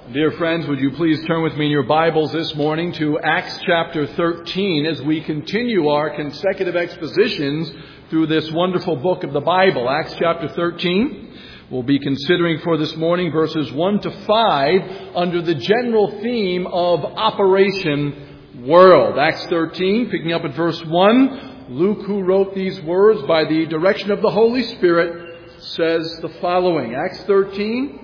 Dear friends, would you please turn with me in your Bibles this morning to Acts chapter 13 as we continue our consecutive expositions through this wonderful book of the Bible. Acts chapter 13, we'll be considering for this morning verses 1 to 5 under the general theme of Operation World. Acts 13, picking up at verse 1, Luke, who wrote these words by the direction of the Holy Spirit, says the following. Acts 13,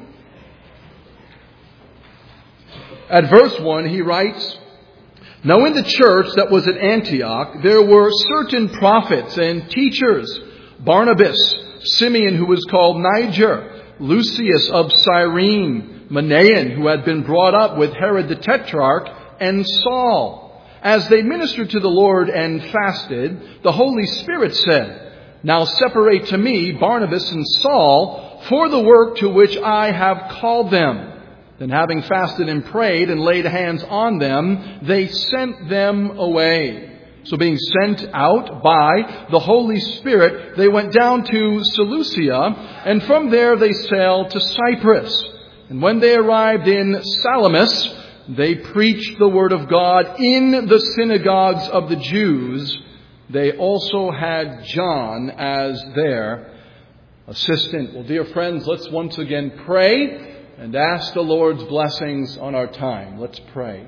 at verse 1, he writes, "Now in the church that was at Antioch, there were certain prophets and teachers, Barnabas, Simeon, who was called Niger, Lucius of Cyrene, Manaen, who had been brought up with Herod the Tetrarch, and Saul. As they ministered to the Lord and fasted, the Holy Spirit said, 'Now separate to me Barnabas and Saul for the work to which I have called them.' Then having fasted and prayed and laid hands on them, they sent them away. So being sent out by the Holy Spirit, they went down to Seleucia, and from there they sailed to Cyprus. And when they arrived in Salamis, they preached the word of God in the synagogues of the Jews. They also had John as their assistant." Well, dear friends, let's once again pray and ask the Lord's blessings on our time. Let's pray.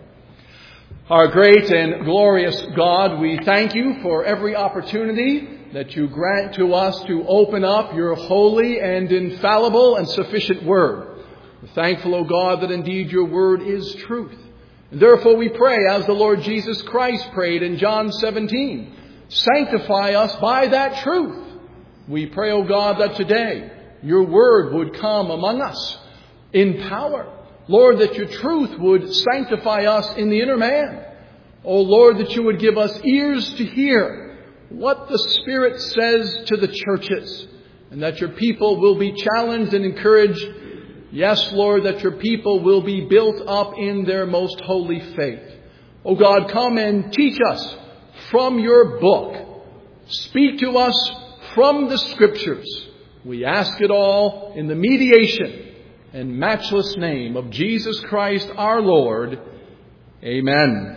Our great and glorious God, we thank you for every opportunity that you grant to us to open up your holy and infallible and sufficient word. We're thankful, O God, that indeed your word is truth. And therefore we pray, as the Lord Jesus Christ prayed in John 17, sanctify us by that truth. We pray, O God, that today your word would come among us in power. Lord, that your truth would sanctify us in the inner man. Oh Lord, that you would give us ears to hear what the Spirit says to the churches, and that your people will be challenged and encouraged. Yes, Lord, that your people will be built up in their most holy faith. Oh God, come and teach us from your book. Speak to us from the Scriptures. We ask it all in the mediation and matchless name of Jesus Christ our Lord. Amen.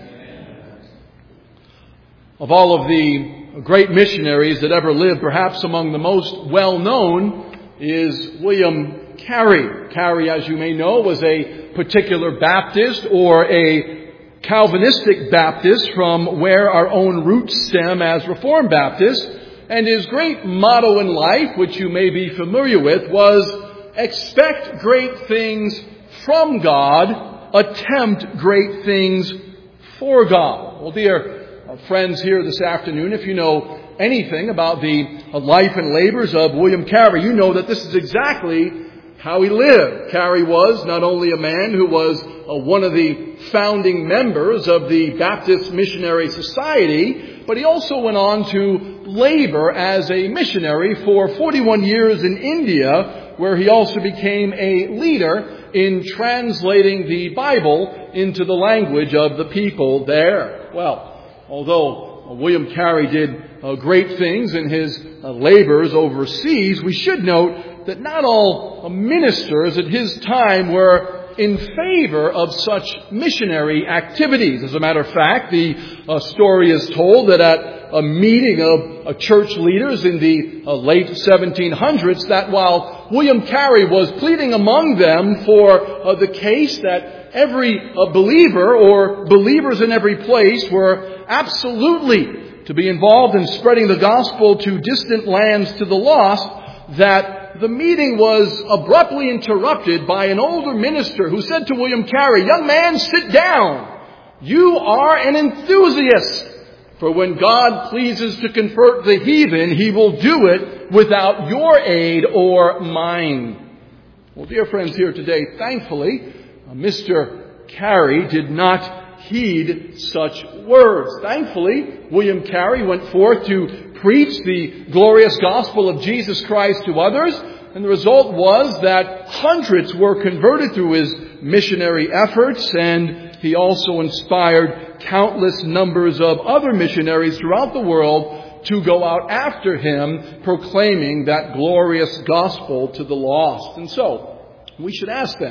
Of all of the great missionaries that ever lived, perhaps among the most well-known is William Carey. Carey, as you may know, was a particular Baptist or a Calvinistic Baptist from where our own roots stem as Reformed Baptists. And his great motto in life, which you may be familiar with, was expect great things from God, attempt great things for God. Well, dear friends here this afternoon, if you know anything about the life and labors of William Carey, you know that this is exactly how he lived. Carey was not only a man who was one of the founding members of the Baptist Missionary Society, but he also went on to labor as a missionary for 41 years in India, where he also became a leader in translating the Bible into the language of the people there. Well, although William Carey did great things in his labors overseas, we should note that not all ministers at his time were in favor of such missionary activities. As a matter of fact, the story is told that at a meeting of church leaders in the late 1700s, that while William Carey was pleading among them for the case that every believer or believers in every place were absolutely to be involved in spreading the gospel to distant lands to the lost, that the meeting was abruptly interrupted by an older minister who said to William Carey, "Young man, sit down. You are an enthusiast. For when God pleases to convert the heathen, he will do it without your aid or mine." Well, dear friends here today, thankfully, Mr. Carey did not heed such words. Thankfully, William Carey went forth to preach the glorious gospel of Jesus Christ to others, and the result was that hundreds were converted through his missionary efforts, and he also inspired countless numbers of other missionaries throughout the world to go out after him, proclaiming that glorious gospel to the lost. And so, we should ask them,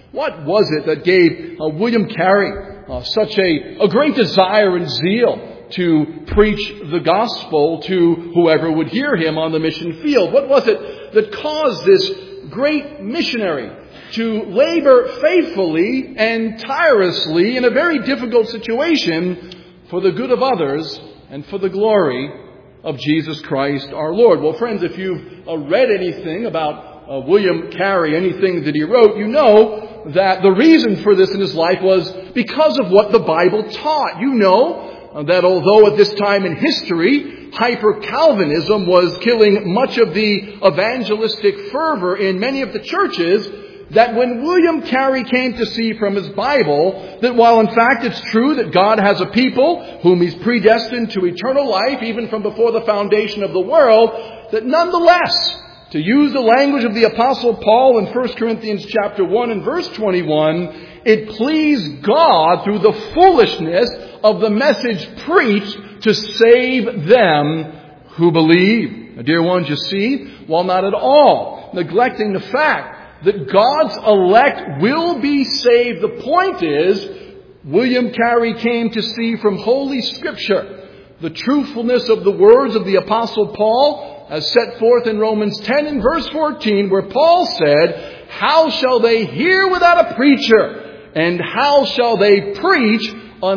What was it that gave William Carey such a great desire and zeal to preach the gospel to whoever would hear him on the mission field? What was it that caused this great missionary to labor faithfully and tirelessly in a very difficult situation for the good of others and for the glory of Jesus Christ our Lord? Well, friends, if you've read anything about William Carey, anything that he wrote, you know that the reason for this in his life was because of what the Bible taught. You know that although at this time in history, hyper-Calvinism was killing much of the evangelistic fervor in many of the churches, that when William Carey came to see from his Bible that while in fact it's true that God has a people whom He's predestined to eternal life even from before the foundation of the world, that nonetheless, to use the language of the Apostle Paul in 1 Corinthians chapter 1 and verse 21, it pleased God through the foolishness of the message preached to save them who believe. Now, dear ones, you see, while not at all neglecting the fact that God's elect will be saved, the point is, William Carey came to see from Holy Scripture the truthfulness of the words of the Apostle Paul as set forth in Romans 10 and verse 14, where Paul said, "How shall they hear without a preacher? And how shall they preach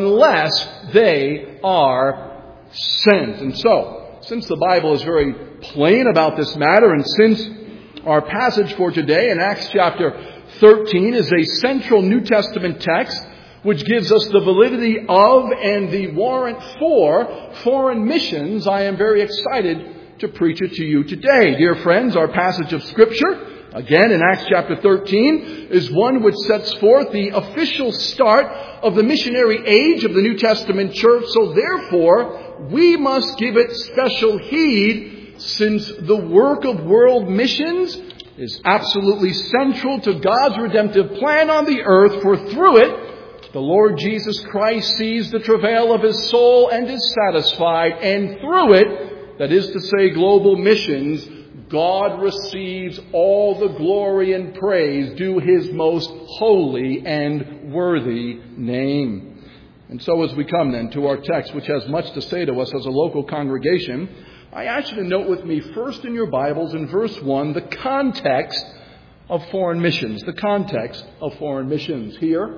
unless they are sent?" And so, since the Bible is very plain about this matter, and since our passage for today in Acts chapter 13 is a central New Testament text which gives us the validity of and the warrant for foreign missions, I am very excited to preach it to you today. Dear friends, our passage of Scripture, again in Acts chapter 13, is one which sets forth the official start of the missionary age of the New Testament church. So therefore, we must give it special heed, since the work of world missions is absolutely central to God's redemptive plan on the earth, for through it, the Lord Jesus Christ sees the travail of His soul and is satisfied, and through it, that is to say global missions, God receives all the glory and praise due His most holy and worthy name. And so as we come then to our text, which has much to say to us as a local congregation, I ask you to note with me first in your Bibles in verse 1 the context of foreign missions. The context of foreign missions. Here,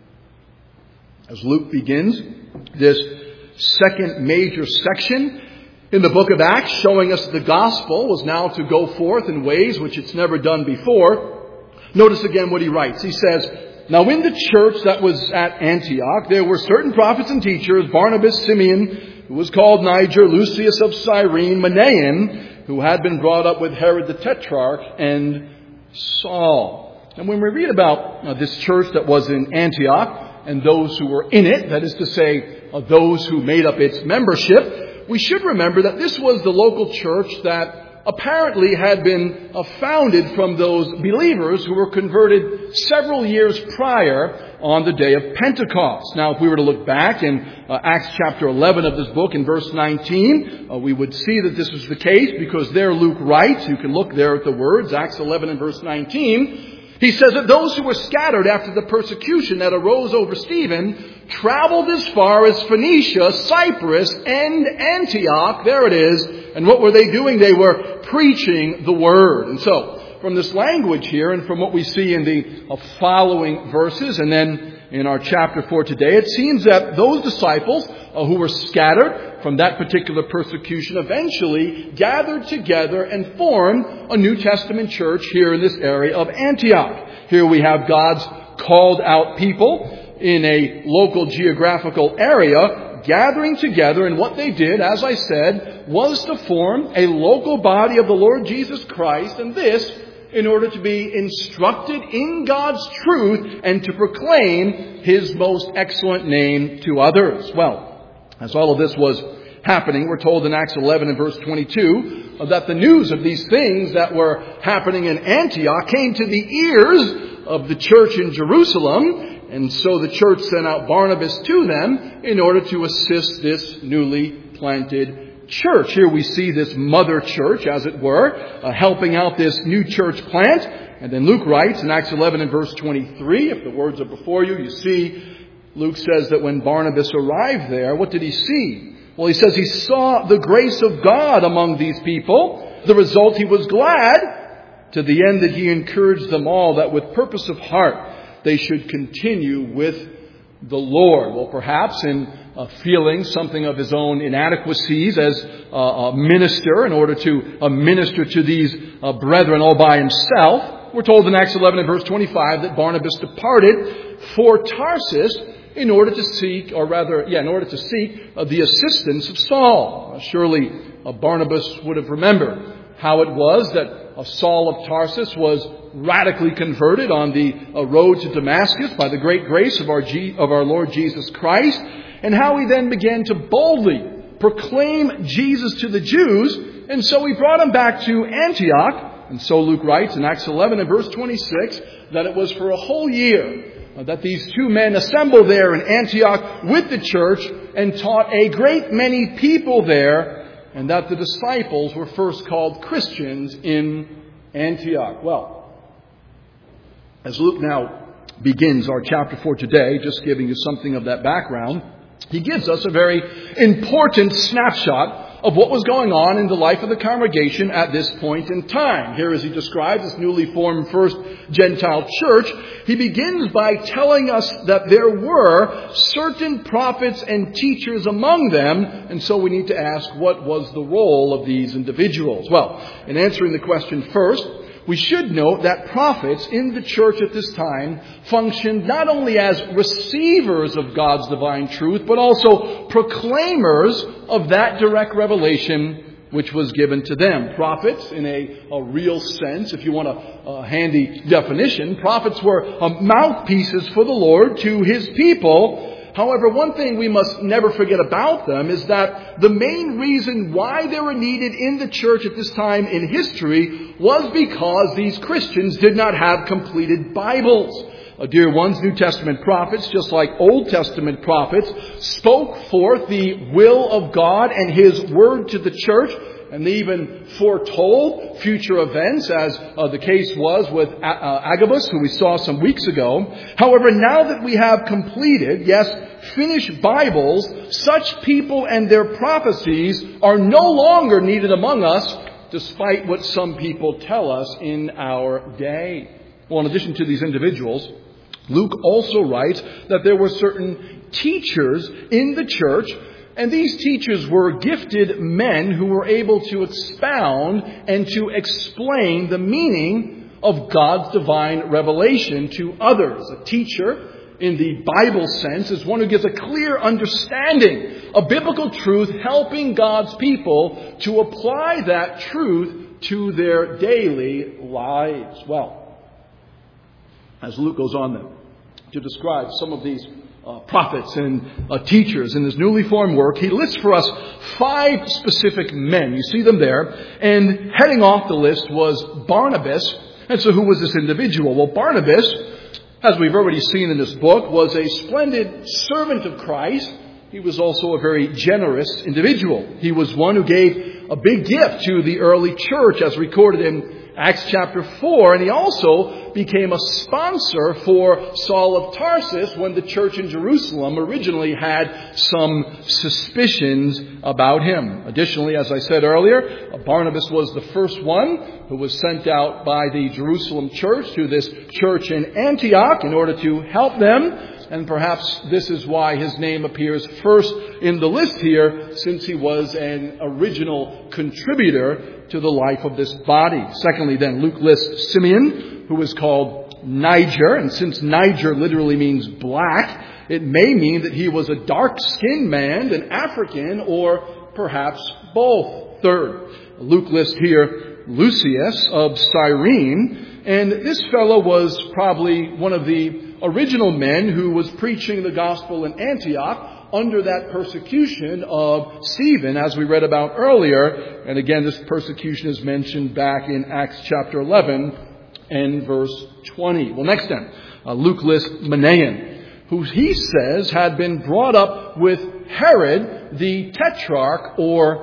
as Luke begins this second major section in the book of Acts, showing us the gospel was now to go forth in ways which it's never done before. Notice again what he writes. He says, "Now in the church that was at Antioch, there were certain prophets and teachers, Barnabas, Simeon, who was called Niger, Lucius of Cyrene, Manaen, who had been brought up with Herod the Tetrarch, and Saul." And when we read about this church that was in Antioch and those who were in it, that is to say, those who made up its membership, we should remember that this was the local church that apparently had been founded from those believers who were converted several years prior on the day of Pentecost. Now, if we were to look back in Acts chapter 11 of this book in verse 19, we would see that this was the case because there Luke writes, you can look there at the words, Acts 11 and verse 19, he says that those who were scattered after the persecution that arose over Stephen traveled as far as Phoenicia, Cyprus, and Antioch. There it is. And what were they doing? They were preaching the word. And so, from this language here and from what we see in the following verses and then in our chapter for today, it seems that those disciples who were scattered from that particular persecution eventually gathered together and formed a New Testament church here in this area of Antioch. Here we have God's called out people in a local geographical area gathering together, and what they did, as I said, was to form a local body of the Lord Jesus Christ, and this in order to be instructed in God's truth and to proclaim His most excellent name to others. Well, as all of this was happening, we're told in Acts 11 and verse 22 that the news of these things that were happening in Antioch came to the ears of the church in Jerusalem, and so the church sent out Barnabas to them in order to assist this newly planted church. Here we see this mother church, as it were, helping out this new church plant. And then Luke writes in Acts 11 and verse 23, if the words are before you, you see, Luke says that when Barnabas arrived there, what did he see? Well, he says he saw the grace of God among these people. The result, he was glad, to the end that he encouraged them all that with purpose of heart they should continue with the Lord. Well, perhaps in feeling something of his own inadequacies as a minister in order to minister to these brethren all by himself, we're told in Acts 11 and verse 25 that Barnabas departed for Tarsus in order to seek the assistance of Saul. Surely Barnabas would have remembered how it was that Saul of Tarsus was radically converted on the road to Damascus by the great grace of our Lord Jesus Christ, and how he then began to boldly proclaim Jesus to the Jews, and so he brought him back to Antioch. And so Luke writes in Acts 11 and verse 26 that it was for a whole year that these two men assembled there in Antioch with the church and taught a great many people there, and that the disciples were first called Christians in Antioch. Well, as Luke now begins our chapter for today, just giving you something of that background, he gives us a very important snapshot of what was going on in the life of the congregation at this point in time. Here, as he describes this newly formed first Gentile church, he begins by telling us that there were certain prophets and teachers among them, and so we need to ask, what was the role of these individuals? Well, in answering the question first, we should note that prophets in the church at this time functioned not only as receivers of God's divine truth, but also proclaimers of that direct revelation which was given to them. Prophets, in a real sense, if you want a handy definition, prophets were mouthpieces for the Lord to His people. However, one thing we must never forget about them is that the main reason why they were needed in the church at this time in history was because these Christians did not have completed Bibles. Dear ones, New Testament prophets, just like Old Testament prophets, spoke forth the will of God and His word to the church, and they even foretold future events, as the case was with Agabus, who we saw some weeks ago. However, now that we have completed, finished Bibles, such people and their prophecies are no longer needed among us, despite what some people tell us in our day. Well, in addition to these individuals, Luke also writes that there were certain teachers in the church, and these teachers were gifted men who were able to expound and to explain the meaning of God's divine revelation to others. A teacher, in the Bible sense, is one who gives a clear understanding of biblical truth, helping God's people to apply that truth to their daily lives. Well, as Luke goes on then to describe some of these prophets and teachers in this newly formed work, he lists for us 5 specific men. You see them there. And heading off the list was Barnabas. And so who was this individual? Well, Barnabas, as we've already seen in this book, was a splendid servant of Christ. He was also a very generous individual. He was one who gave a big gift to the early church, as recorded in Acts chapter 4, and he also became a sponsor for Saul of Tarsus when the church in Jerusalem originally had some suspicions about him. Additionally, as I said earlier, Barnabas was the first one who was sent out by the Jerusalem church to this church in Antioch in order to help them. And perhaps this is why his name appears first in the list here, since he was an original contributor to the life of this body. Secondly, then, Luke lists Simeon, who is called Niger. And since Niger literally means black, it may mean that he was a dark-skinned man, an African, or perhaps both. Third, Luke lists here Lucius of Cyrene. And this fellow was probably one of the original men who was preaching the gospel in Antioch under that persecution of Stephen, as we read about earlier. And again, this persecution is mentioned back in Acts chapter 11 and verse 20. Well, next then, Luke lists Manaen, who he says had been brought up with Herod the Tetrarch, or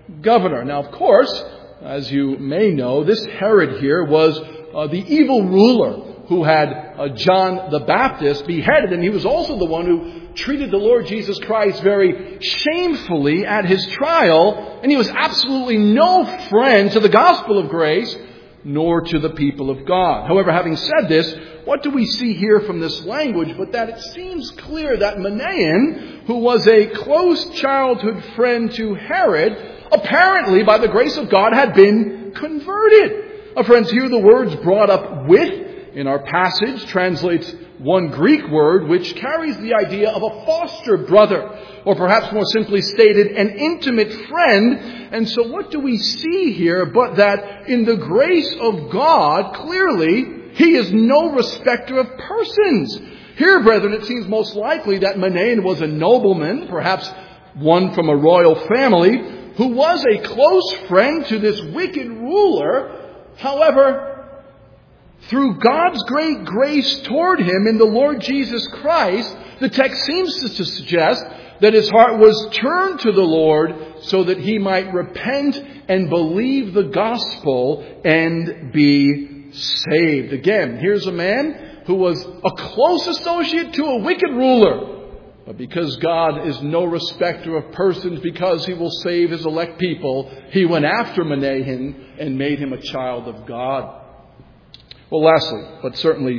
governor. Now, of course, as you may know, this Herod here was the evil ruler who had John the Baptist beheaded, and he was also the one who treated the Lord Jesus Christ very shamefully at his trial, and he was absolutely no friend to the gospel of grace, nor to the people of God. However, having said this, what do we see here from this language but that it seems clear that Manaen, who was a close childhood friend to Herod, apparently, by the grace of God, had been converted. Friends, here the words brought up with in our passage translates one Greek word which carries the idea of a foster brother, or perhaps more simply stated, an intimate friend. And so what do we see here but that in the grace of God, clearly, He is no respecter of persons. Here, brethren, it seems most likely that Manaen was a nobleman, perhaps one from a royal family, who was a close friend to this wicked ruler. However, through God's great grace toward him in the Lord Jesus Christ, the text seems to suggest that his heart was turned to the Lord so that he might repent and believe the gospel and be saved. Again, here's a man who was a close associate to a wicked ruler. But because God is no respecter of persons, because He will save His elect people, He went after Manaen and made him a child of God. Well, lastly, but certainly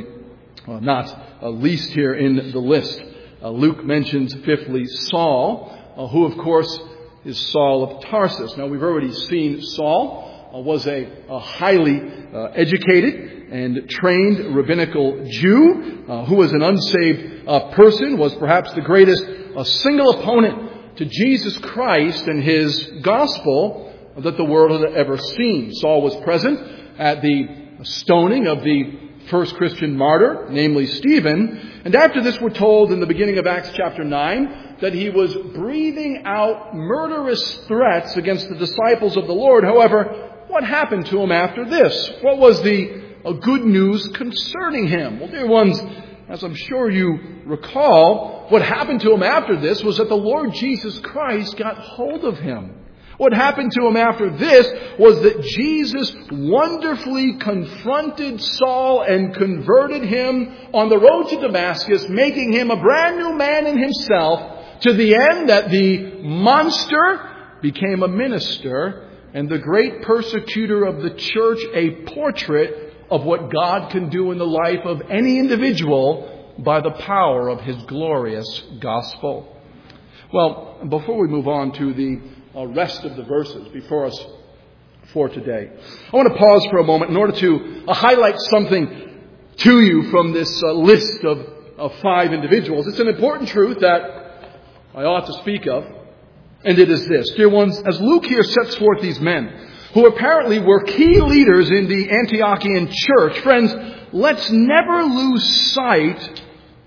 not least here in the list, Luke mentions fifthly Saul, who of course is Saul of Tarsus. Now we've already seen Saul was a highly educated and trained rabbinical Jew who was an unsaved person, was perhaps the greatest single opponent to Jesus Christ and His gospel that the world had ever seen. Saul was present at the stoning of the first Christian martyr, namely Stephen. And after this, we're told in the beginning of Acts chapter 9 that he was breathing out murderous threats against the disciples of the Lord. However, what happened to him after this? What was the good news concerning him? Well, dear ones, as I'm sure you recall, what happened to him after this was that the Lord Jesus Christ got hold of him. What happened to him after this was that Jesus wonderfully confronted Saul and converted him on the road to Damascus, making him a brand new man in himself, to the end that the monster became a minister and the great persecutor of the church a portrait of what God can do in the life of any individual by the power of His glorious gospel. Well, before we move on to the rest of the verses before us for today, I want to pause for a moment in order to highlight something to you from this list of 5 individuals. It's an important truth that I ought to speak of, and it is this. Dear ones, as Luke here sets forth these men, who apparently were key leaders in the Antiochian church, friends, let's never lose sight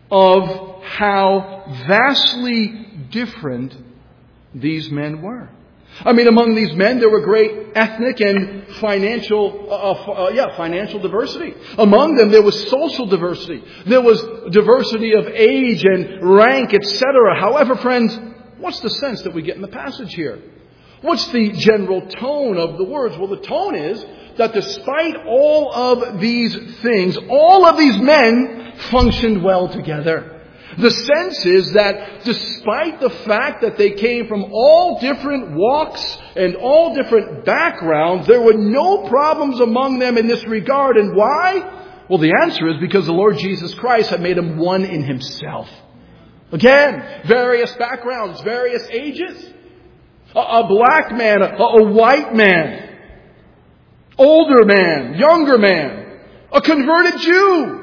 of how vastly different these men were. I mean, among these men, there were great ethnic and financial diversity. Among them, there was social diversity. There was diversity of age and rank, etc. However, friends, what's the sense that we get in the passage here? What's the general tone of the words? Well, the tone is that despite all of these things, all of these men functioned well together. The sense is that despite the fact that they came from all different walks and all different backgrounds, there were no problems among them in this regard. And why? Well, the answer is because the Lord Jesus Christ had made them one in Himself. Again, various backgrounds, various ages. A black man, a white man, older man, younger man, a converted Jew.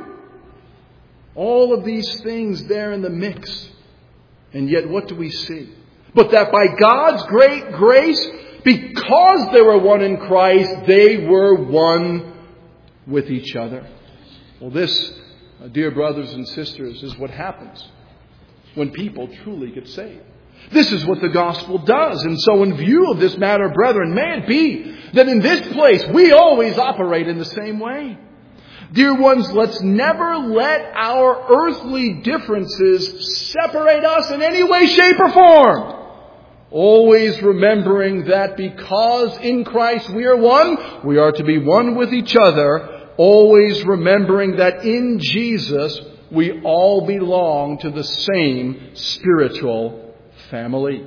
All of these things there in the mix. And yet what do we see? But that by God's great grace, because they were one in Christ, they were one with each other. Well, this, dear brothers and sisters, is what happens when people truly get saved. This is what the gospel does. And so in view of this matter, brethren, may it be that in this place we always operate in the same way. Dear ones, let's never let our earthly differences separate us in any way, shape, or form. always remembering that because in Christ we are one, we are to be one with each other, always remembering that in Jesus we all belong to the same spiritual family.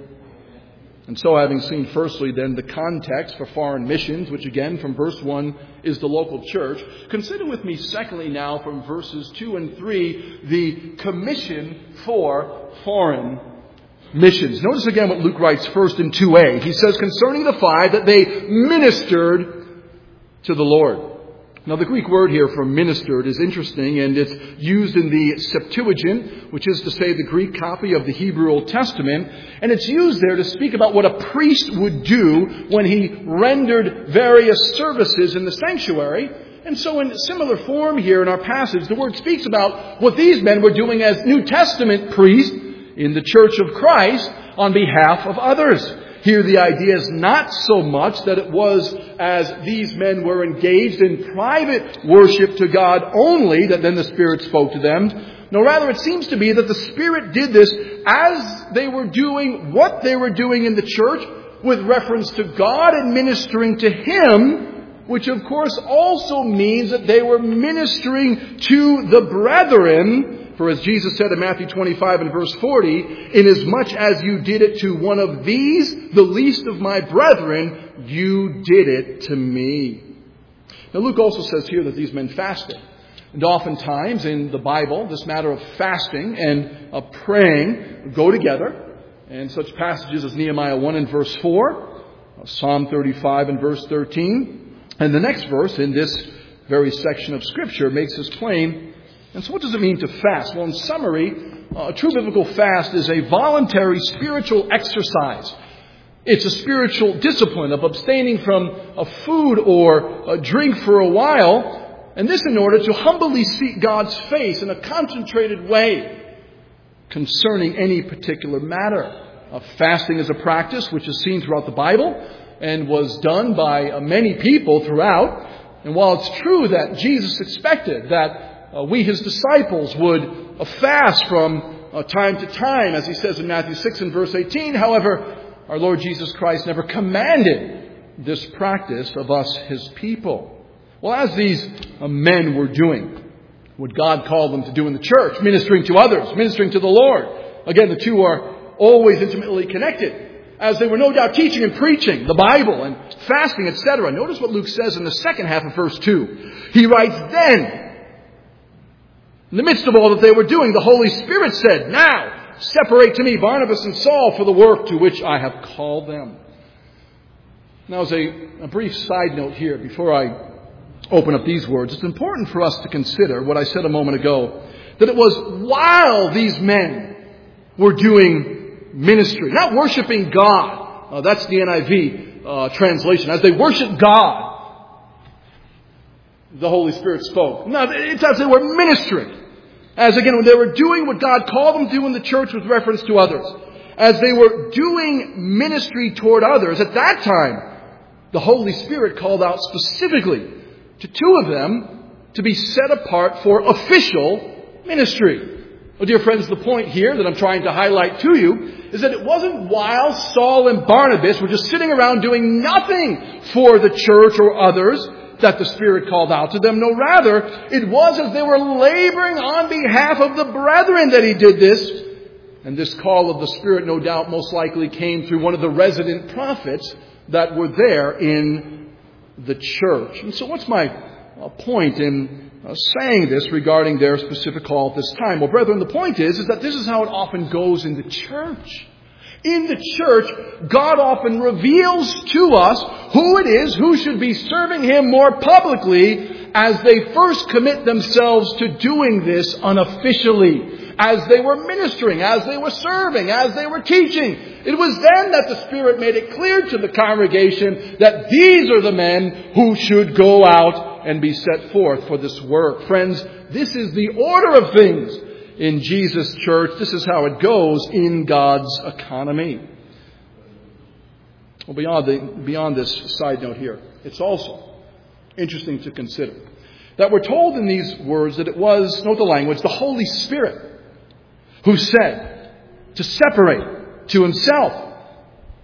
And so, having seen firstly then the context for foreign missions, which again from verse 1 is the local church, consider with me secondly now from verses 2 and 3 the commission for foreign missions. Notice again what Luke writes first in 2a. He says concerning the 5 that they ministered to the Lord. Now the Greek word here for ministered is interesting, and it's used in the Septuagint, which is to say the Greek copy of the Hebrew Old Testament, and it's used there to speak about what a priest would do when he rendered various services in the sanctuary. And so in similar form here in our passage, the word speaks about what these men were doing as New Testament priests in the Church of Christ on behalf of others. Here the idea is not so much that it was as these men were engaged in private worship to God only that then the Spirit spoke to them. No, rather it seems to be that the Spirit did this as they were doing what they were doing in the church with reference to God and ministering to Him, which of course also means that they were ministering to the brethren. For as Jesus said in Matthew 25 and verse 40, inasmuch as you did it to one of these, the least of my brethren, you did it to me. Now Luke also says here that these men fasted. And oftentimes in the Bible, this matter of fasting and of praying go together. And such passages as Nehemiah 1 and verse 4, Psalm 35 and verse 13. And the next verse in this very section of Scripture makes this plain. And so what does it mean to fast? Well, in summary, a true biblical fast is a voluntary spiritual exercise. It's a spiritual discipline of abstaining from a food or a drink for a while, and this in order to humbly seek God's face in a concentrated way concerning any particular matter. Fasting is a practice which is seen throughout the Bible and was done by many people throughout. And while it's true that Jesus expected that we, His disciples, would fast from time to time, as He says in Matthew 6 and verse 18. However, our Lord Jesus Christ never commanded this practice of us, His people. Well, as these men were doing what God called them to do in the church, ministering to others, ministering to the Lord. Again, the two are always intimately connected, as they were no doubt teaching and preaching the Bible and fasting, etc. Notice what Luke says in the second half of verse 2. He writes, then, in the midst of all that they were doing, the Holy Spirit said, now, separate to me Barnabas and Saul for the work to which I have called them. Now, as a brief side note here, before I open up these words, it's important for us to consider what I said a moment ago, that it was while these men were doing ministry, not worshiping God. That's the NIV translation. As they worshiped God, the Holy Spirit spoke. No, it's as they were ministering. As again, when they were doing what God called them to do in the church with reference to others. As they were doing ministry toward others, at that time, the Holy Spirit called out specifically to two of them to be set apart for official ministry. Well, dear friends, the point here that I'm trying to highlight to you is that it wasn't while Saul and Barnabas were just sitting around doing nothing for the church or others that the Spirit called out to them. No, rather, it was as they were laboring on behalf of the brethren that He did this. And this call of the Spirit, no doubt, most likely came through one of the resident prophets that were there in the church. And so what's my point in saying this regarding their specific call at this time? Well, brethren, the point is that this is how it often goes in the church. In the church, God often reveals to us who it is who should be serving Him more publicly as they first commit themselves to doing this unofficially, as they were ministering, as they were serving, as they were teaching. It was then that the Spirit made it clear to the congregation that these are the men who should go out and be set forth for this work. Friends, this is the order of things in Jesus' church. This is how it goes in God's economy. Well, beyond this side note here, it's also interesting to consider that we're told in these words that it was, note the language, the Holy Spirit who said to separate to Himself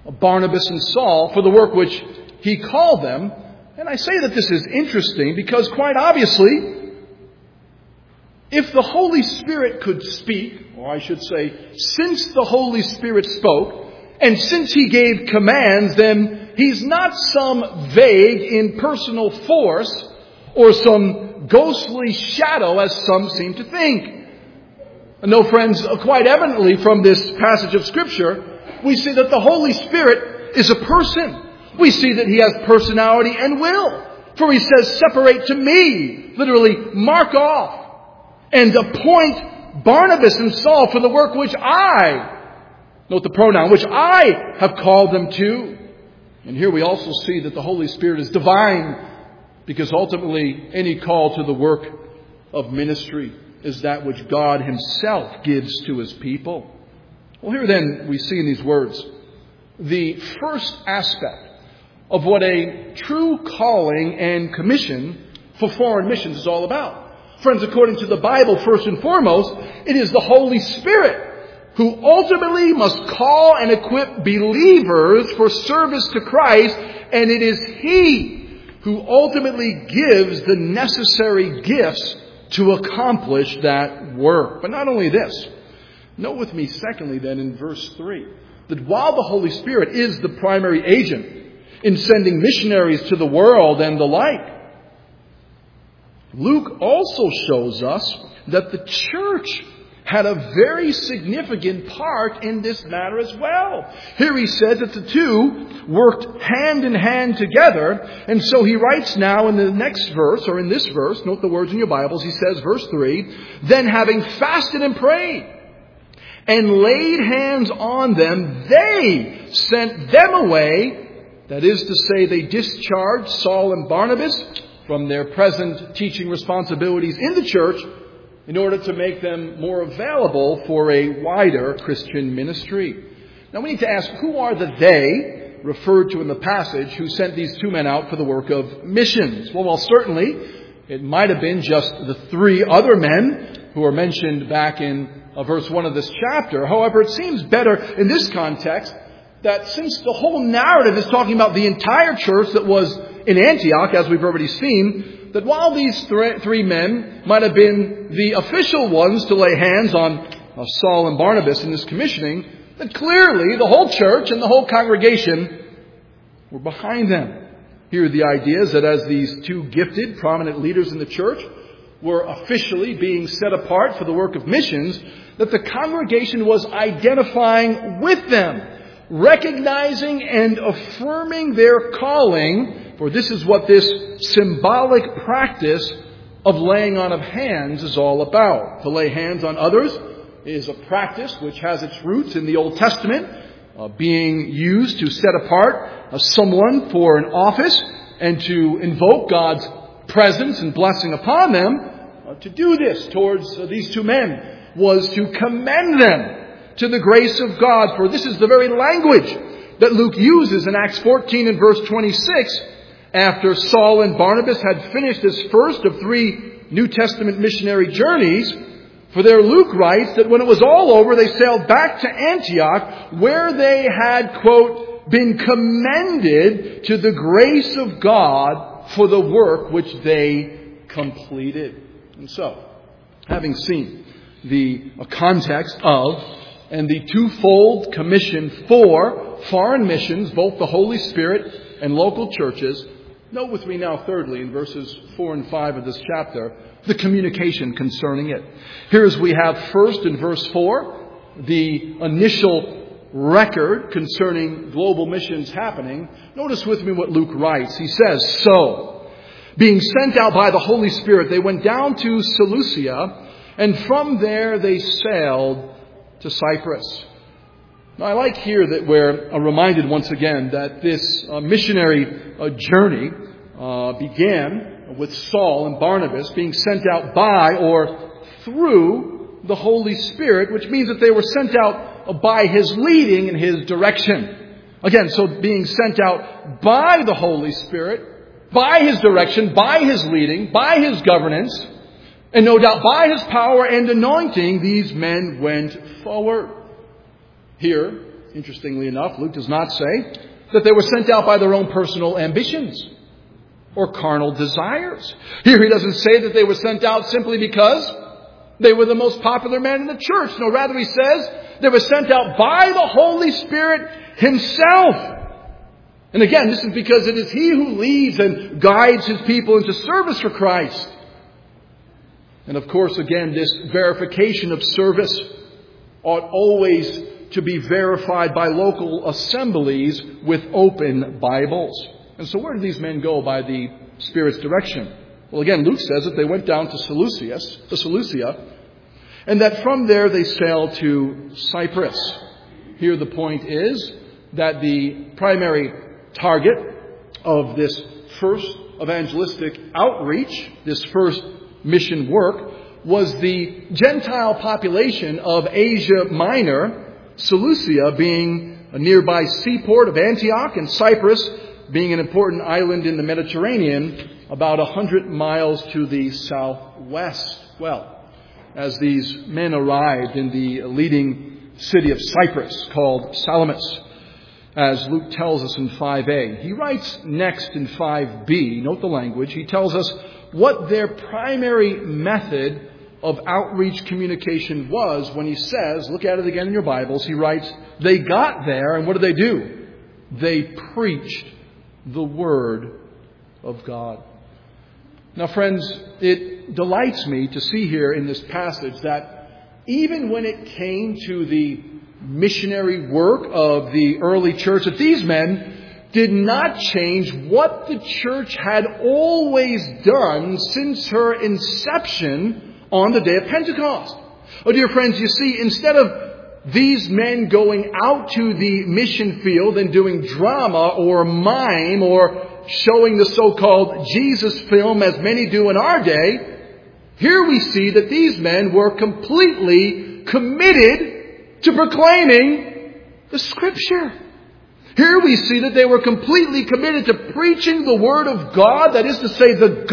Barnabas and Saul for the work which he called them. And I say that this is interesting because quite obviously, if the Holy Spirit could speak, or I should say, since the Holy Spirit spoke, and since he gave commands, then he's not some vague impersonal force or some ghostly shadow as some seem to think. And no, friends, quite evidently from this passage of Scripture, we see that the Holy Spirit is a person. We see that he has personality and will. For he says, separate to me, literally mark off, and appoint Barnabas and Saul for the work which I, note the pronoun, which I have called them to. And here we also see that the Holy Spirit is divine, because ultimately any call to the work of ministry is that which God himself gives to his people. Well, here then we see in these words the first aspect of what a true calling and commission for foreign missions is all about. Friends, according to the Bible, first and foremost, it is the Holy Spirit who ultimately must call and equip believers for service to Christ, and it is he who ultimately gives the necessary gifts to accomplish that work. But not only this, note with me secondly then in verse 3, that while the Holy Spirit is the primary agent in sending missionaries to the world and the like, Luke also shows us that the church had a very significant part in this matter as well. Here he says that the two worked hand in hand together. And so he writes now in the next verse, or in this verse, note the words in your Bibles, he says, verse 3, then having fasted and prayed and laid hands on them, they sent them away. That is to say, they discharged Saul and Barnabas from their present teaching responsibilities in the church in order to make them more available for a wider Christian ministry. Now we need to ask, who are the they referred to in the passage who sent these two men out for the work of missions? Well, certainly it might have been just the three other men who are mentioned back in verse 1 of this chapter. However, it seems better in this context that since the whole narrative is talking about the entire church that was in Antioch, as we've already seen, that while these three men might have been the official ones to lay hands on Saul and Barnabas in this commissioning, that clearly the whole church and the whole congregation were behind them. Here are the ideas that as these two gifted, prominent leaders in the church were officially being set apart for the work of missions, that the congregation was identifying with them, recognizing and affirming their calling. For this is what this symbolic practice of laying on of hands is all about. To lay hands on others is a practice which has its roots in the Old Testament, being used to set apart someone for an office and to invoke God's presence and blessing upon them. To do this towards these two men was to commend them to the grace of God. For this is the very language that Luke uses in Acts 14 and verse 26, after Saul and Barnabas had finished this first of 3 New Testament missionary journeys. For there Luke writes that when it was all over, they sailed back to Antioch, where they had, quote, been commended to the grace of God for the work which they completed. And so, having seen the context of and the twofold commission for foreign missions, both the Holy Spirit and local churches, note with me now, thirdly, in verses 4 and 5 of this chapter, the communication concerning it. Here as we have first in verse 4, the initial record concerning global missions happening. Notice with me what Luke writes. He says, so, being sent out by the Holy Spirit, they went down to Seleucia, and from there they sailed to Cyprus. Now, I like here that we're reminded once again that this missionary journey began with Saul and Barnabas being sent out by or through the Holy Spirit, which means that they were sent out by His leading and His direction. Again, so being sent out by the Holy Spirit, by His direction, by His leading, by His governance, and no doubt by His power and anointing, these men went forward. Here, interestingly enough, Luke does not say that they were sent out by their own personal ambitions or carnal desires. Here he doesn't say that they were sent out simply because they were the most popular men in the church. No, rather he says they were sent out by the Holy Spirit Himself. And again, this is because it is He who leads and guides His people into service for Christ. And of course, again, this verification of service ought always to be verified by local assemblies with open Bibles. And so where did these men go by the Spirit's direction? Well, again, Luke says that they went down to Seleucia, and that from there they sailed to Cyprus. Here the point is that the primary target of this first evangelistic outreach, this first mission work, was the Gentile population of Asia Minor, Seleucia being a nearby seaport of Antioch, and Cyprus being an important island in the Mediterranean about 100 miles to the southwest. Well, as these men arrived in the leading city of Cyprus called Salamis, as Luke tells us in 5a, he writes next in 5b, note the language, he tells us what their primary method of outreach communication was when he says, look at it again in your Bibles, he writes, they got there, and what did they do? They preached the Word of God. Now, friends, it delights me to see here in this passage that even when it came to the missionary work of the early church, that these men did not change what the church had always done since her inception on the day of Pentecost. Oh, dear friends, you see, instead of these men going out to the mission field and doing drama or mime or showing the so-called Jesus film as many do in our day, here we see that these men were completely committed to proclaiming the Scripture. Here we see that they were completely committed to preaching the Word of God, that is to say, the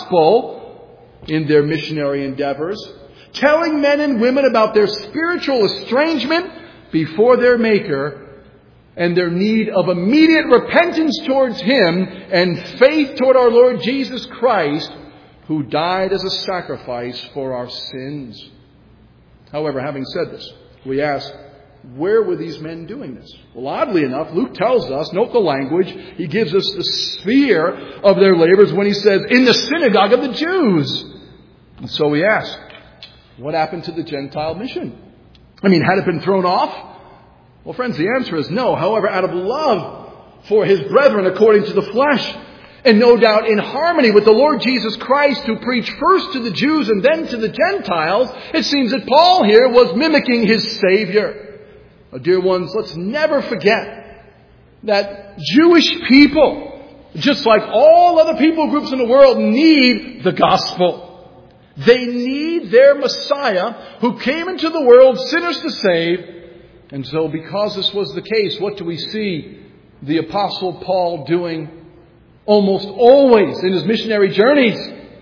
gospel, in their missionary endeavors, telling men and women about their spiritual estrangement before their Maker and their need of immediate repentance towards Him and faith toward our Lord Jesus Christ, who died as a sacrifice for our sins. However, having said this, we ask, where were these men doing this? Well, oddly enough, Luke tells us, note the language, he gives us the sphere of their labors when he says, in the synagogue of the Jews. And so we ask, what happened to the Gentile mission? I mean, had it been thrown off? Well, friends, the answer is no. However, out of love for his brethren according to the flesh, and no doubt in harmony with the Lord Jesus Christ, who preached first to the Jews and then to the Gentiles, it seems that Paul here was mimicking his Savior. Oh, dear ones, let's never forget that Jewish people, just like all other people groups in the world, need the gospel. They need their Messiah who came into the world sinners to save. And so because this was the case, what do we see the Apostle Paul doing almost always in his missionary journeys?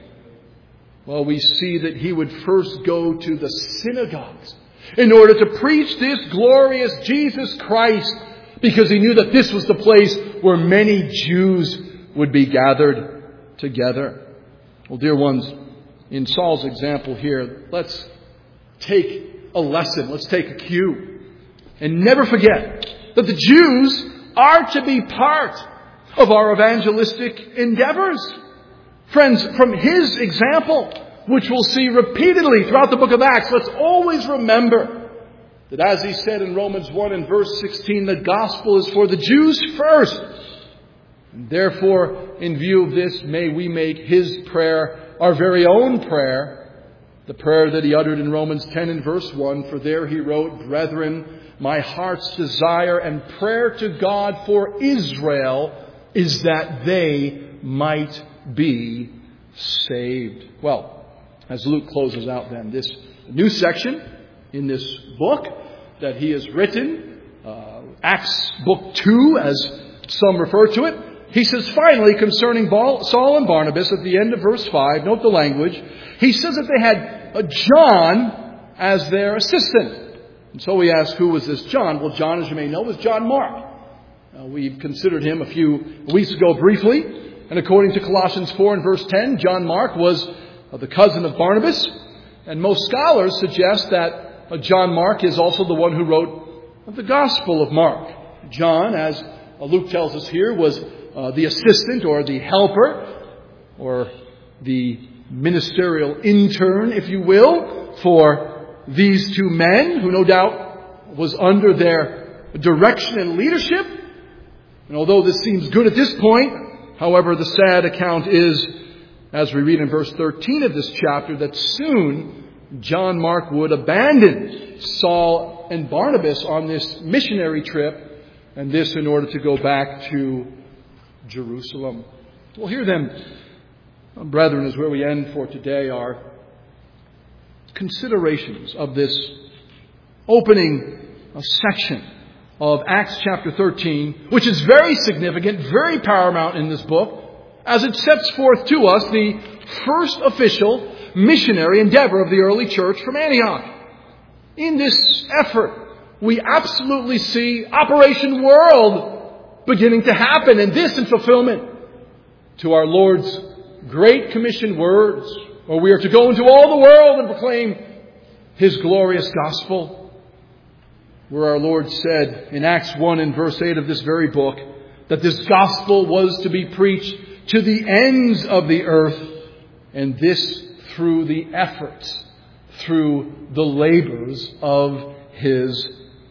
Well, we see that he would first go to the synagogues in order to preach this glorious Jesus Christ, because he knew that this was the place where many Jews would be gathered together. Well, dear ones, in Saul's example here, let's take a lesson. Let's take a cue. And never forget that the Jews are to be part of our evangelistic endeavors. Friends, from his example, which we'll see repeatedly throughout the book of Acts, let's always remember that as he said in Romans 1 and verse 16, the gospel is for the Jews first. And therefore, in view of this, may we make his prayer our very own prayer, the prayer that he uttered in Romans 10 and verse 1. For there he wrote, Brethren, my heart's desire and prayer to God for Israel is that they might be saved. Well, as Luke closes out then this new section in this book that he has written, Acts book 2 as some refer to it, he says finally concerning Saul and Barnabas at the end of verse 5, note the language, he says that they had John as their assistant. And so we ask, who was this John? Well, John, as you may know, was John Mark. We've considered him a few weeks ago briefly. And according to Colossians 4 and verse 10, John Mark was the cousin of Barnabas. And most scholars suggest that John Mark is also the one who wrote the Gospel of Mark. John, as Luke tells us here, was the assistant or the helper or the ministerial intern, if you will, for these two men who no doubt was under their direction and leadership. And although this seems good at this point, however, the sad account is, as we read in verse 13 of this chapter, that soon John Mark would abandon Saul and Barnabas on this missionary trip, and this in order to go back to Jerusalem. Well, here then, brethren, is where we end for today, our considerations of this opening section of Acts chapter 13, which is very significant, very paramount in this book, as it sets forth to us the first official missionary endeavor of the early church from Antioch. In this effort, we absolutely see Operation World beginning to happen, and this in fulfillment to our Lord's Great Commission words, where we are to go into all the world and proclaim His glorious gospel. Where our Lord said in Acts 1 and verse 8 of this very book that this gospel was to be preached to the ends of the earth, and this through the efforts, through the labors of His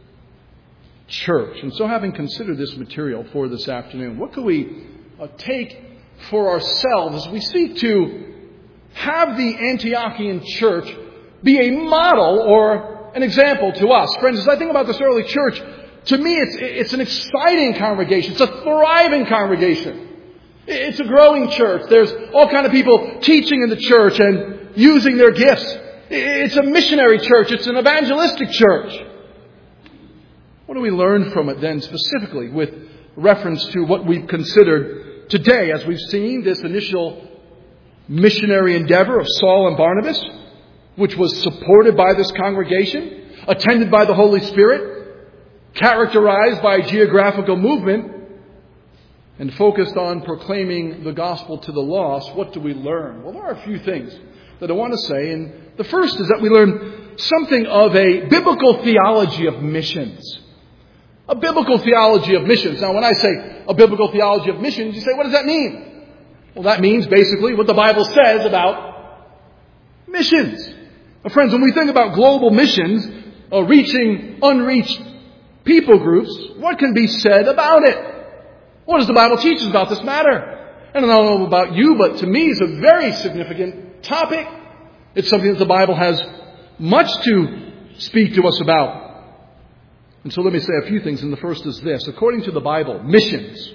church. And so, having considered this material for this afternoon, what can we take for ourselves as we seek to have the Antiochian church be a model or an example to us? Friends, as I think about this early church, to me it's an exciting congregation. It's a thriving congregation. It's a growing church. There's all kind of people teaching in the church and using their gifts. It's a missionary church. It's an evangelistic church. What do we learn from it then specifically with reference to what we've considered today as we've seen this initial missionary endeavor of Saul and Barnabas, which was supported by this congregation, attended by the Holy Spirit, characterized by a geographical movement, and focused on proclaiming the gospel to the lost? What do we learn? Well, there are a few things that I want to say. And the first is that we learn something of a biblical theology of missions. A biblical theology of missions. Now, when I say a biblical theology of missions, you say, what does that mean? Well, that means basically what the Bible says about missions. Now, friends, when we think about global missions, reaching unreached people groups, what can be said about it? What does the Bible teach us about this matter? And I don't know about you, but to me it's a very significant topic. It's something that the Bible has much to speak to us about. And so let me say a few things, and the first is this. According to the Bible, missions,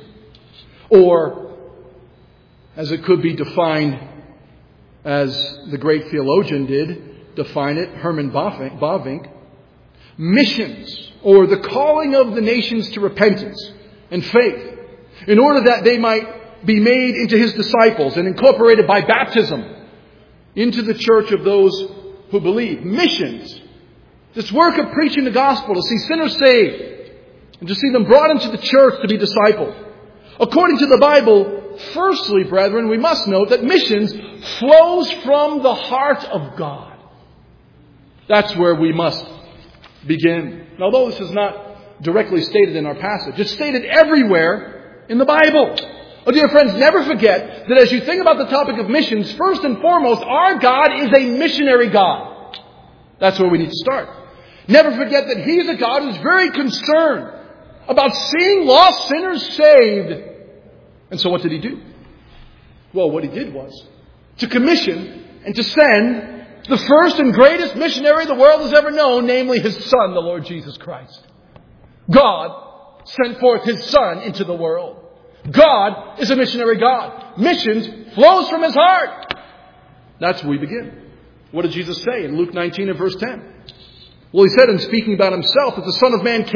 or as it could be defined as the great theologian did define it, Herman Bavinck, missions, or the calling of the nations to repentance and faith, in order that they might be made into His disciples and incorporated by baptism into the church of those who believe. Missions, this work of preaching the gospel, to see sinners saved and to see them brought into the church to be discipled. According to the Bible, firstly, brethren, we must note that missions flows from the heart of God. That's where we must begin. And although this is not directly stated in our passage, it's stated everywhere in the Bible. Oh, dear friends, never forget that as you think about the topic of missions, first and foremost, our God is a missionary God. That's where we need to start. Never forget that He is a God who's very concerned about seeing lost sinners saved. And so what did He do? Well, what He did was to commission and to send the first and greatest missionary the world has ever known, namely His Son, the Lord Jesus Christ. God sent forth His Son into the world. God is a missionary God. Missions flows from His heart. That's where we begin. What did Jesus say in Luke 19 and verse 10? Well, He said in speaking about Himself that the Son of Man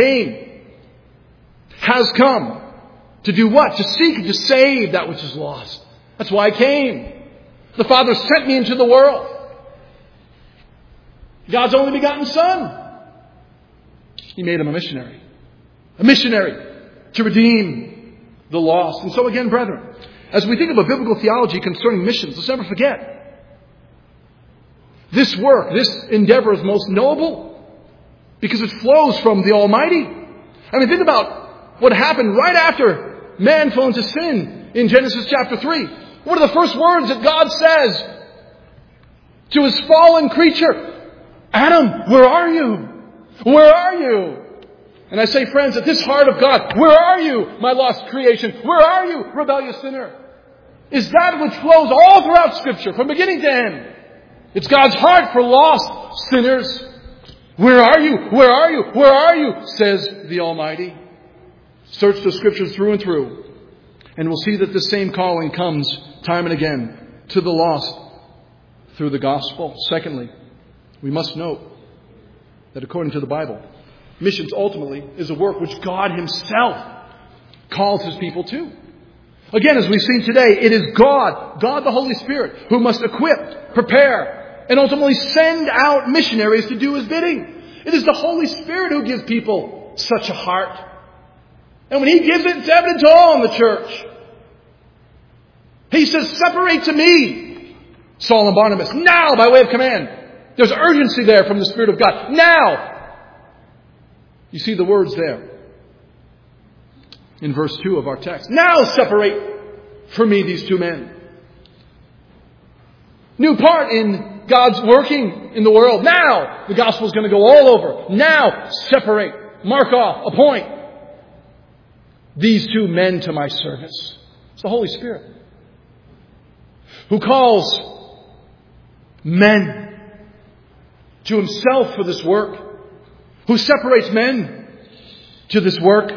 has come to do what? To seek and to save that which is lost. That's why I came. The Father sent me into the world. God's only begotten Son. He made him a missionary. A missionary to redeem the lost. And so again, brethren, as we think of a biblical theology concerning missions, let's never forget, this work, this endeavor is most noble because it flows from the Almighty. I mean, think about what happened right after man fell into sin in Genesis chapter 3. What are the first words that God says to His fallen creature? Adam, where are you? Where are you? And I say, friends, at this heart of God, where are you, my lost creation? Where are you, rebellious sinner? Is that which flows all throughout Scripture, from beginning to end. It's God's heart for lost sinners. Where are you? Where are you? Where are you? Says the Almighty. Search the Scriptures through and through, and we'll see that the same calling comes time and again to the lost through the gospel. Secondly, we must note that according to the Bible, missions ultimately is a work which God Himself calls His people to. Again, as we've seen today, it is God the Holy Spirit, who must equip, prepare, and ultimately send out missionaries to do His bidding. It is the Holy Spirit who gives people such a heart. And when He gives it, it's evident to all in the church. He says, separate to me Saul and Barnabas, now, by way of command. There's urgency there from the Spirit of God. Now! You see the words there in verse 2 of our text. Now separate for me these two men. New part in God's working in the world. Now the gospel is going to go all over. Now separate, mark off, appoint these two men to my service. It's the Holy Spirit who calls men to Himself for this work, who separates men to this work.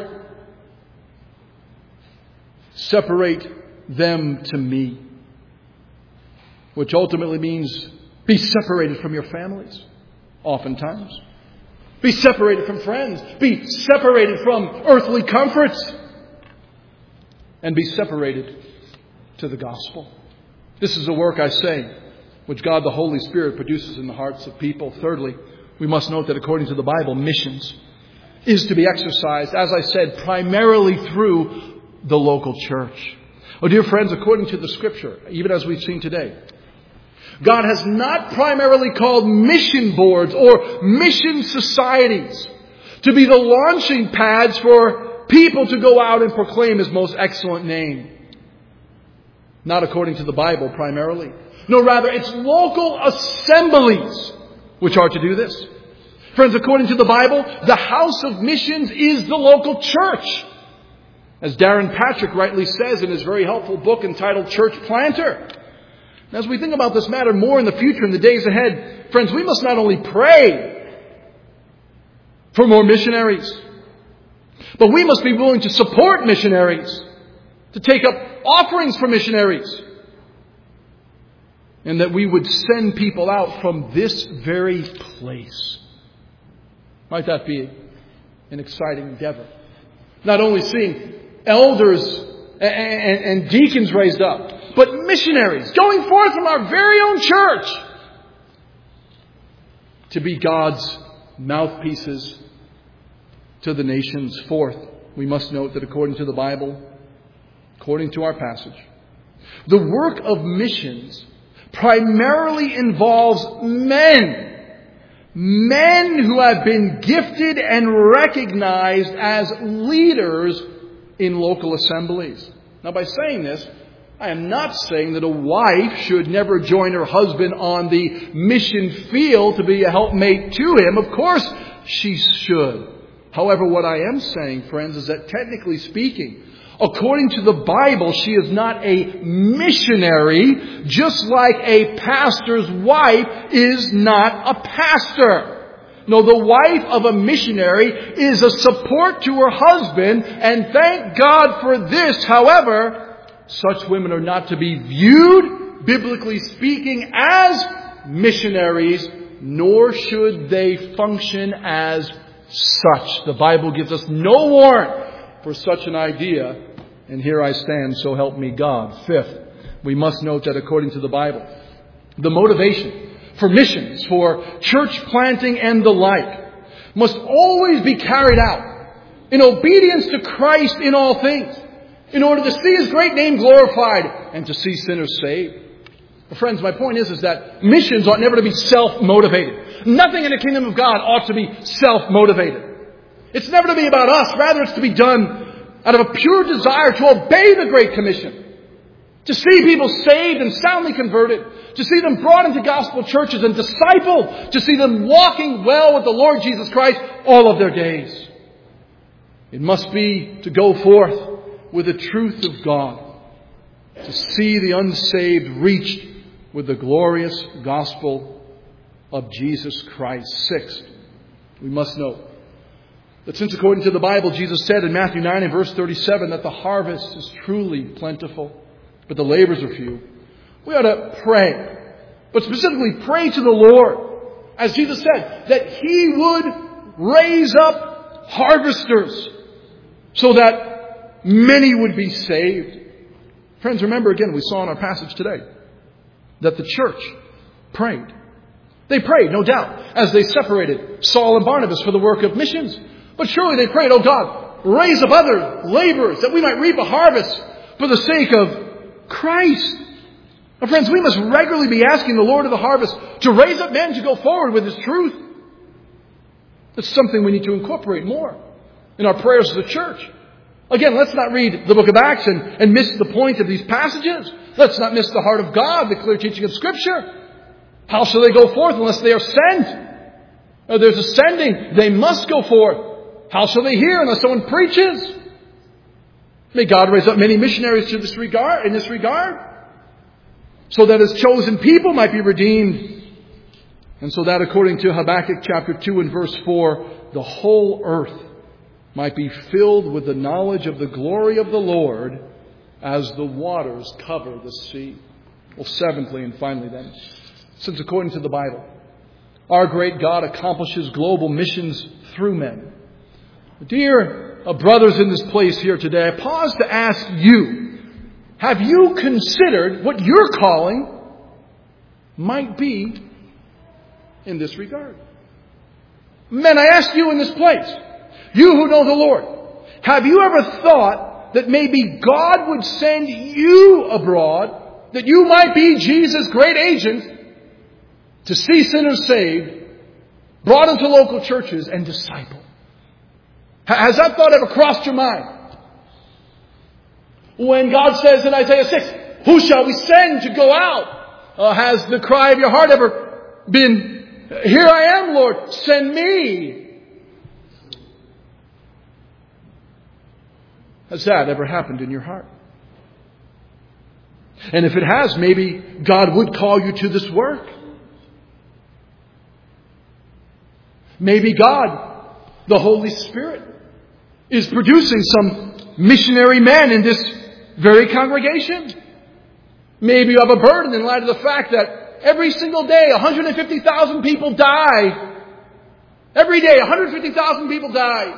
Separate them to me, which ultimately means be separated from your families, oftentimes. Be separated from friends. Be separated from earthly comforts. And be separated to the gospel. This is a work, I say, which God the Holy Spirit produces in the hearts of people. Thirdly, we must note that according to the Bible, missions is to be exercised, as I said, primarily through the local church. Oh, dear friends, according to the Scripture, even as we've seen today, God has not primarily called mission boards or mission societies to be the launching pads for people to go out and proclaim His most excellent name. Not according to the Bible primarily. No, rather, it's local assemblies which are to do this. Friends, according to the Bible, the house of missions is the local church. As Darren Patrick rightly says in his very helpful book entitled Church Planter. And as we think about this matter more in the future, in the days ahead, friends, we must not only pray for more missionaries, but we must be willing to support missionaries, to take up offerings for missionaries, and that we would send people out from this very place. Might that be an exciting endeavor? Not only seeing elders and deacons raised up, but missionaries going forth from our very own church to be God's mouthpieces to the nations. Fourth, we must note that according to the Bible, according to our passage, the work of missions primarily involves men who have been gifted and recognized as leaders in local assemblies. Now, by saying this, I am not saying that a wife should never join her husband on the mission field to be a helpmate to him. Of course she should. However, what I am saying, friends, is that technically speaking, according to the Bible, she is not a missionary, just like a pastor's wife is not a pastor. No, the wife of a missionary is a support to her husband, and thank God for this. However, such women are not to be viewed, biblically speaking, as missionaries, nor should they function as such. The Bible gives us no warrant for such an idea, and here I stand, so help me God. Fifth, we must note that according to the Bible, the motivation for missions, for church planting and the like, must always be carried out in obedience to Christ in all things, in order to see His great name glorified and to see sinners saved. Well, friends, my point is that missions ought never to be self-motivated. Nothing in the kingdom of God ought to be self-motivated. It's never to be about us. Rather, it's to be done out of a pure desire to obey the Great Commission. To see people saved and soundly converted. To see them brought into gospel churches and discipled. To see them walking well with the Lord Jesus Christ all of their days. It must be to go forth with the truth of God. To see the unsaved reached with the glorious gospel of Jesus Christ. Sixth, we must note that since according to the Bible, Jesus said in Matthew 9 and verse 37 that the harvest is truly plentiful, but the labors are few, we ought to pray, but specifically pray to the Lord, as Jesus said, that He would raise up harvesters so that many would be saved. Friends, remember again, we saw in our passage today that the church prayed. They prayed, no doubt, as they separated Saul and Barnabas for the work of missions. But surely they prayed, "Oh God, raise up other laborers that we might reap a harvest for the sake of Christ." Now, friends, we must regularly be asking the Lord of the harvest to raise up men to go forward with His truth. It's something we need to incorporate more in our prayers to the church. Again, let's not read the book of Acts and miss the point of these passages. Let's not miss the heart of God, the clear teaching of Scripture. How shall they go forth unless they are sent? There's a sending. They must go forth. How shall they hear unless someone preaches? May God raise up many missionaries in this regard, so that His chosen people might be redeemed. And so that, according to Habakkuk chapter 2 and verse 4, the whole earth might be filled with the knowledge of the glory of the Lord as the waters cover the sea. Well, seventhly and finally then, since according to the Bible, our great God accomplishes global missions through men. Dear brothers in this place here today, I pause to ask you, have you considered what your calling might be in this regard? Men, I ask you in this place, you who know the Lord, have you ever thought that maybe God would send you abroad, that you might be Jesus' great agent to see sinners saved, brought into local churches, and discipled? Has that thought ever crossed your mind? When God says in Isaiah 6, "Who shall we send to go out?" Has the cry of your heart ever been, "Here I am, Lord, send me"? Has that ever happened in your heart? And if it has, maybe God would call you to this work. Maybe God, the Holy Spirit, is producing some missionary men in this very congregation. Maybe you have a burden in light of the fact that every single day 150,000 people die. Every day 150,000 people die.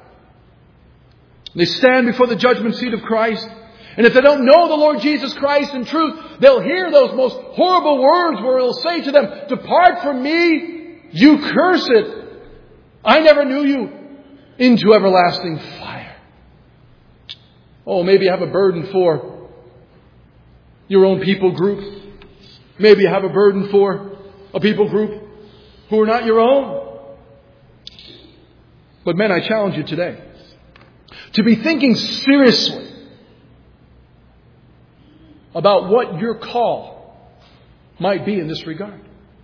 They stand before the judgment seat of Christ. And if they don't know the Lord Jesus Christ in truth, they'll hear those most horrible words where He'll say to them, "Depart from me, you cursed. I never knew you," into everlasting fire. Oh, maybe you have a burden for your own people group. Maybe you have a burden for a people group who are not your own. But men, I challenge you today to be thinking seriously about what your call might be in this regard.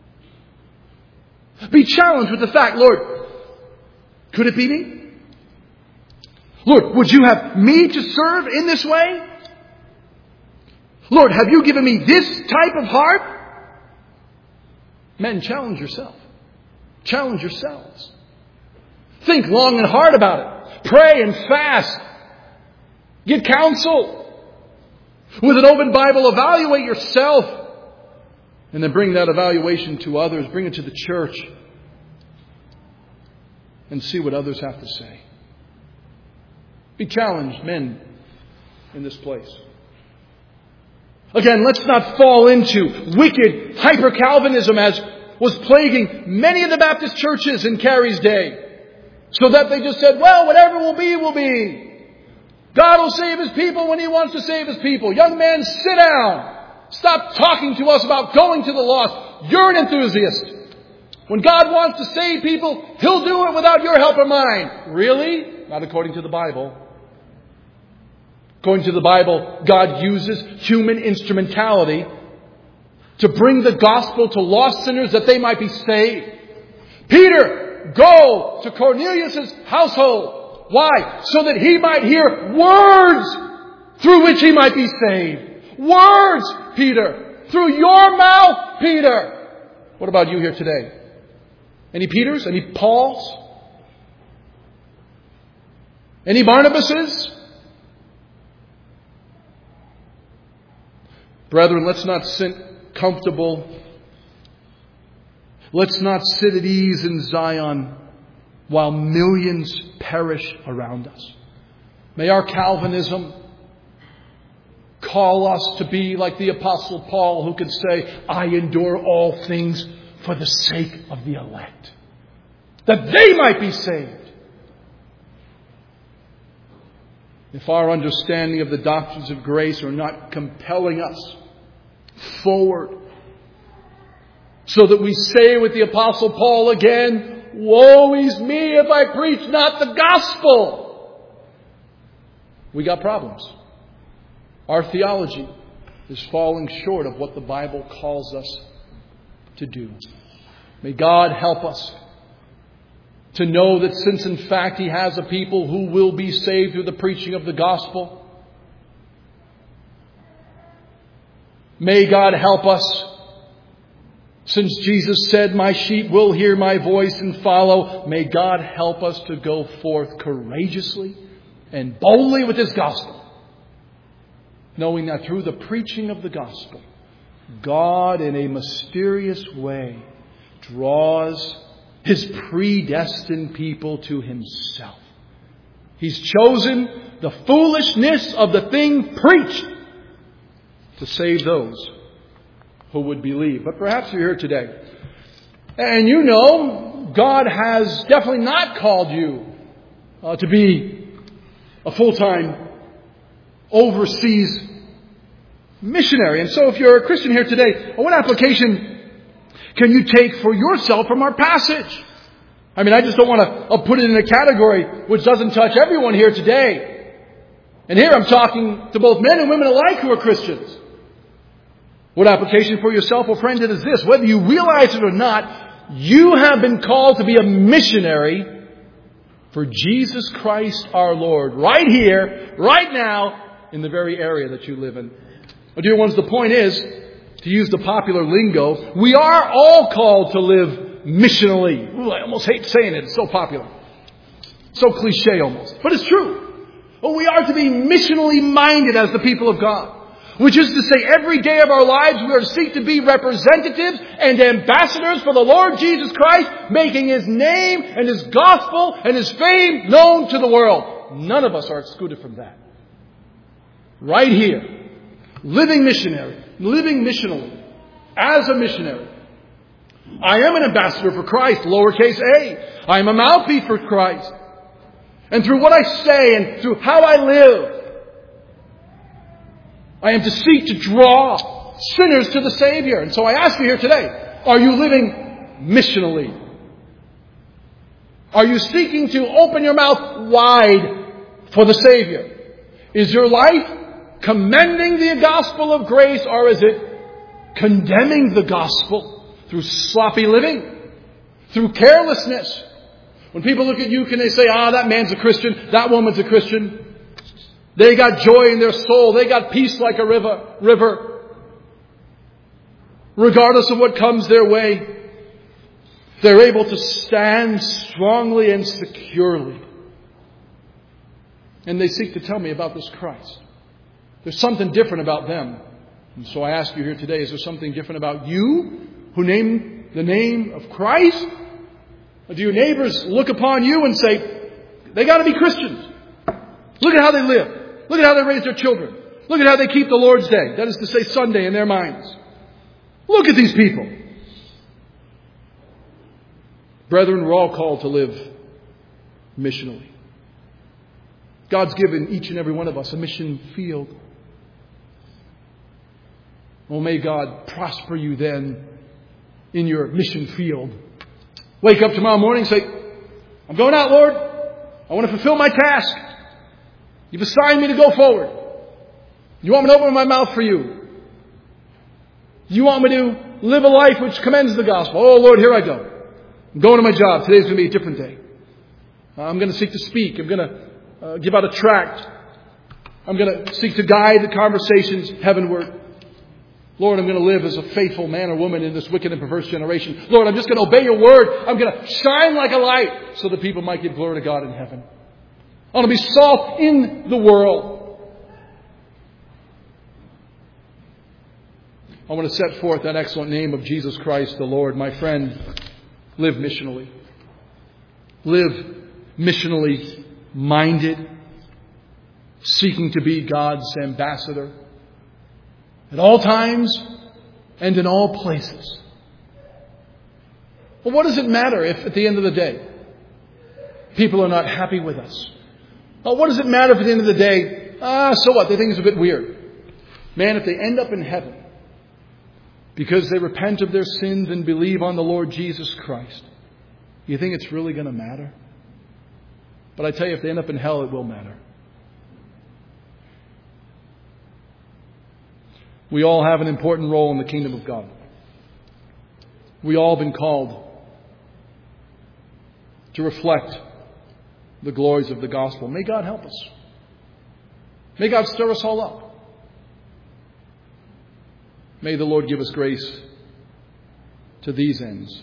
Be challenged with the fact, "Lord, could it be me? Lord, would you have me to serve in this way? Lord, have you given me this type of heart?" Men, challenge yourself. Challenge yourselves. Think long and hard about it. Pray and fast. Get counsel. With an open Bible, evaluate yourself. And then bring that evaluation to others. Bring it to the church. And see what others have to say. Be challenged, men, in this place. Again, let's not fall into wicked hyper-Calvinism as was plaguing many of the Baptist churches in Carey's day. So that they just said, well, whatever will be, will be. God will save His people when He wants to save His people. Young man, sit down. Stop talking to us about going to the lost. You're an enthusiast. When God wants to save people, He'll do it without your help or mine. Really? Not according to the Bible. According to the Bible, God uses human instrumentality to bring the gospel to lost sinners that they might be saved. Peter, go to Cornelius' household. Why? So that he might hear words through which he might be saved. Words, Peter. Through your mouth, Peter. What about you here today? Any Peters? Any Pauls? Any Barnabases? Brethren, let's not sit comfortable. Let's not sit at ease in Zion while millions perish around us. May our Calvinism call us to be like the Apostle Paul, who could say, I endure all things for the sake of the elect, that they might be saved. If our understanding of the doctrines of grace are not compelling us forward, so that we say with the Apostle Paul again, woe is me if I preach not the gospel, we got problems. Our theology is falling short of what the Bible calls us to do. May God help us to know that since in fact He has a people who will be saved through the preaching of the gospel, may God help us, since Jesus said, my sheep will hear my voice and follow, may God help us to go forth courageously and boldly with His gospel, knowing that through the preaching of the gospel, God in a mysterious way draws His predestined people to Himself. He's chosen the foolishness of the thing preached to save those who would believe. But perhaps you're here today, and you know God has definitely not called you to be a full-time overseas missionary. And so if you're a Christian here today, what application can you take for yourself from our passage? I mean, I just don't want to put it in a category which doesn't touch everyone here today. And here I'm talking to both men and women alike who are Christians. What application for yourself, well, friend, it is this. Whether you realize it or not, you have been called to be a missionary for Jesus Christ our Lord, right here, right now, in the very area that you live in. Well, dear ones, the point is, to use the popular lingo, we are all called to live missionally. Ooh, I almost hate saying it. It's so popular. So cliche almost. But it's true. Well, we are to be missionally minded as the people of God. Which is to say, every day of our lives we are to seek to be representatives and ambassadors for the Lord Jesus Christ, making His name and His gospel and His fame known to the world. None of us are excluded from that. Right here, living missionary, living missionally, as a missionary. I am an ambassador for Christ, lowercase a. I am a mouthpiece for Christ. And through what I say and through how I live, I am to seek to draw sinners to the Savior. And so I ask you here today, are you living missionally? Are you seeking to open your mouth wide for the Savior? Is your life commending the gospel of grace, or is it condemning the gospel through sloppy living, through carelessness? When people look at you, can they say, that man's a Christian, that woman's a Christian? They got joy in their soul. They got peace like a river. Regardless of what comes their way, they're able to stand strongly and securely. And they seek to tell me about this Christ. There's something different about them. And so I ask you here today, is there something different about you who name the name of Christ? Or do your neighbors look upon you and say, they got to be Christians? Look at how they live. Look at how they raise their children. Look at how they keep the Lord's Day. That is to say, Sunday in their minds. Look at these people. Brethren, we're all called to live missionally. God's given each and every one of us a mission field. Oh, may God prosper you then in your mission field. Wake up tomorrow morning and say, I'm going out, Lord. I want to fulfill my task. You've assigned me to go forward. You want me to open my mouth for you. You want me to live a life which commends the gospel. Oh, Lord, here I go. I'm going to my job. Today's going to be a different day. I'm going to seek to speak. I'm going to give out a tract. I'm going to seek to guide the conversations heavenward. Lord, I'm going to live as a faithful man or woman in this wicked and perverse generation. Lord, I'm just going to obey your word. I'm going to shine like a light so that people might give glory to God in heaven. I want to be salt in the world. I want to set forth that excellent name of Jesus Christ the Lord. My friend, live missionally. Live missionally minded, seeking to be God's ambassador at all times and in all places. Well, what does it matter if at the end of the day people are not happy with us? Well, what does it matter if at the end of the day, so what? They think it's a bit weird. Man, if they end up in heaven because they repent of their sins and believe on the Lord Jesus Christ, you think it's really going to matter? But I tell you, if they end up in hell, it will matter. We all have an important role in the kingdom of God. We all have been called to reflect the glories of the gospel. May God help us. May God stir us all up. May the Lord give us grace to these ends.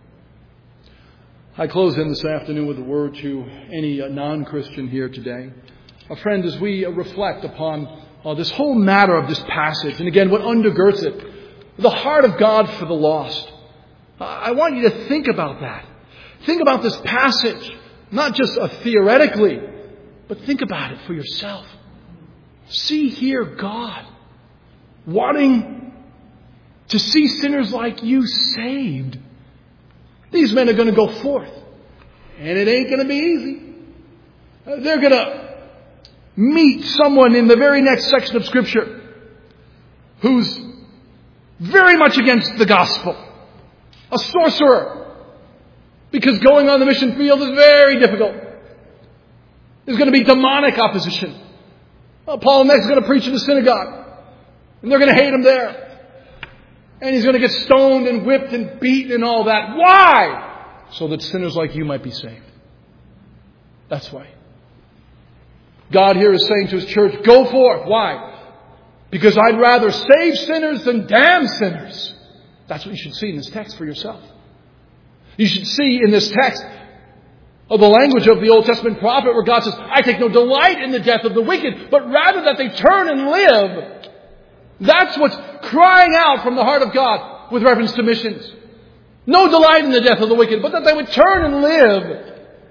I close in this afternoon with a word to any non-Christian here today. A friend, as we reflect upon this whole matter of this passage, and again, what undergirds it, the heart of God for the lost. I want you to think about that. Think about this passage, not just theoretically, but think about it for yourself. See here God wanting to see sinners like you saved. These men are going to go forth, and it ain't going to be easy. They're going to meet someone in the very next section of Scripture who's very much against the gospel. A sorcerer. Because going on the mission field is very difficult. There's going to be demonic opposition. Paul next is going to preach in the synagogue. And they're going to hate him there. And he's going to get stoned and whipped and beaten and all that. Why? So that sinners like you might be saved. That's why. God here is saying to His church, go forth. Why? Because I'd rather save sinners than damn sinners. That's what you should see in this text for yourself. You should see in this text of the language of the Old Testament prophet where God says, I take no delight in the death of the wicked, but rather that they turn and live. That's what's crying out from the heart of God with reference to missions. No delight in the death of the wicked, but that they would turn and live.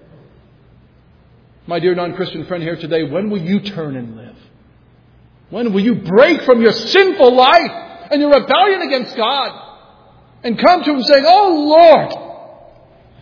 My dear non-Christian friend here today, when will you turn and live? When will you break from your sinful life and your rebellion against God and come to Him saying, oh Lord,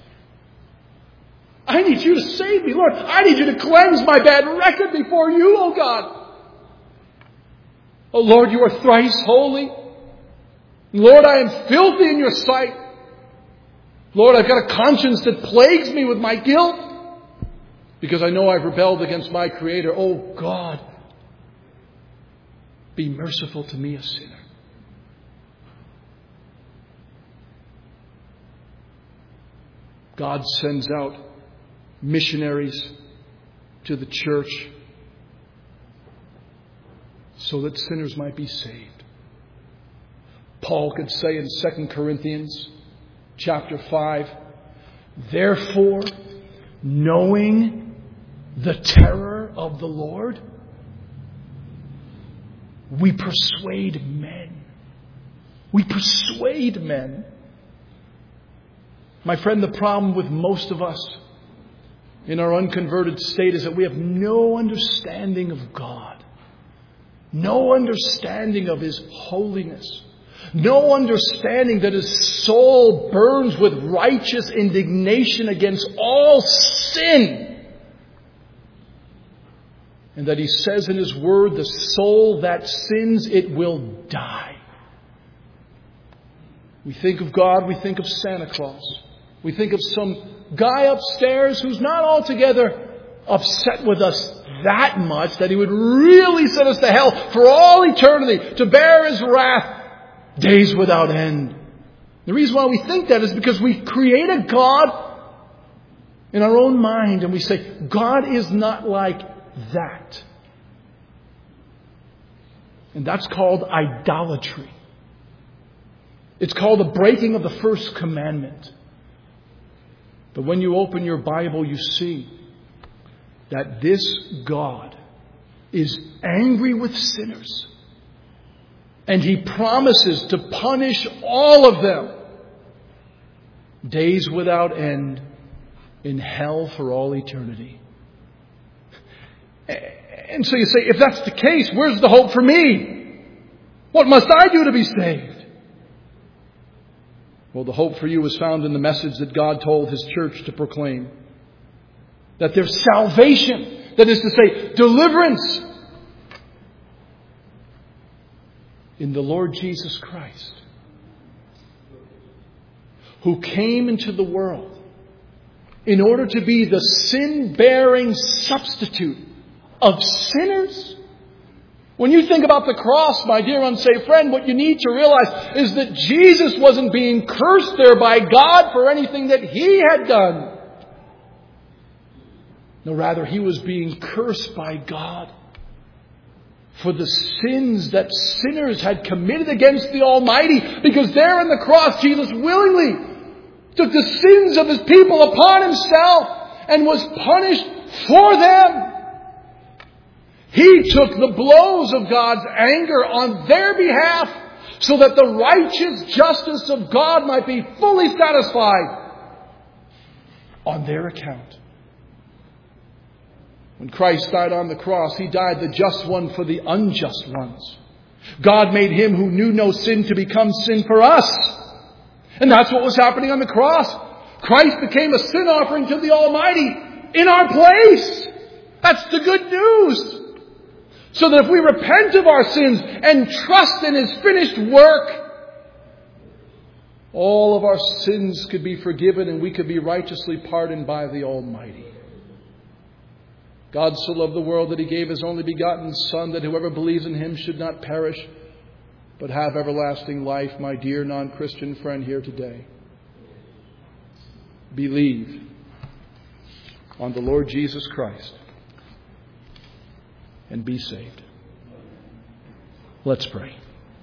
I need you to save me. Lord, I need you to cleanse my bad record before you, oh God. Oh Lord, you are thrice holy. Lord, I am filthy in your sight. Lord, I've got a conscience that plagues me with my guilt because I know I've rebelled against my Creator. Oh God, be merciful to me, a sinner. God sends out missionaries to the church so that sinners might be saved. Paul could say in 2 Corinthians chapter 5, therefore, knowing the terror of the Lord, we persuade men. We persuade men. My friend, the problem with most of us in our unconverted state is that we have no understanding of God. No understanding of His holiness. No understanding that His soul burns with righteous indignation against all sin. And that He says in His Word, the soul that sins, it will die. We think of God, we think of Santa Claus. We think of some guy upstairs who's not altogether upset with us that much that He would really send us to hell for all eternity to bear His wrath days without end. The reason why we think that is because we create a God in our own mind and we say, God is not like that. And that's called idolatry. It's called the breaking of the first commandment. But when you open your Bible, you see that this God is angry with sinners. And He promises to punish all of them days without end in hell for all eternity. And so you say, if that's the case, where's the hope for me? What must I do to be saved? Well, the hope for you is found in the message that God told His church to proclaim. That there's salvation, that is to say, deliverance in the Lord Jesus Christ, who came into the world in order to be the sin-bearing substitute of sinners. When you think about the cross, my dear unsaved friend, what you need to realize is that Jesus wasn't being cursed there by God for anything that He had done. No, rather, He was being cursed by God for the sins that sinners had committed against the Almighty. Because there on the cross, Jesus willingly took the sins of His people upon Himself and was punished for them. He took the blows of God's anger on their behalf so that the righteous justice of God might be fully satisfied on their account. When Christ died on the cross, He died the just one for the unjust ones. God made Him who knew no sin to become sin for us. And that's what was happening on the cross. Christ became a sin offering to the Almighty in our place. That's the good news. So that if we repent of our sins and trust in His finished work, all of our sins could be forgiven and we could be righteously pardoned by the Almighty. God so loved the world that He gave His only begotten Son, that whoever believes in Him should not perish, but have everlasting life. My dear non-Christian friend here today, believe on the Lord Jesus Christ and be saved. Let's pray.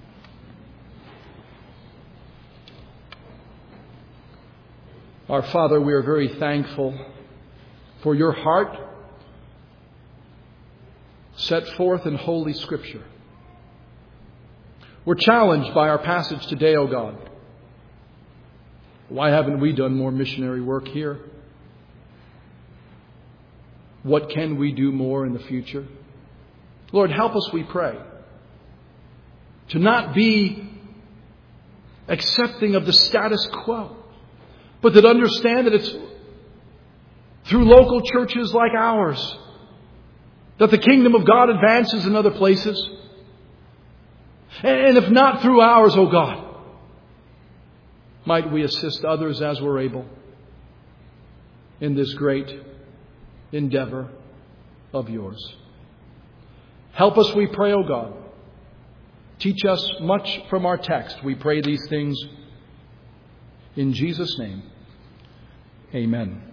Our Father, we are very thankful for Your heart set forth in Holy Scripture. We're challenged by our passage today, O God. Why haven't we done more missionary work here? What can we do more in the future? Lord, help us, we pray, to not be accepting of the status quo, but to understand that it's through local churches like ours that the kingdom of God advances in other places. And if not through ours, O God, might we assist others as we're able in this great endeavor of Yours. Help us, we pray, O God. Teach us much from our text. We pray these things in Jesus' name. Amen.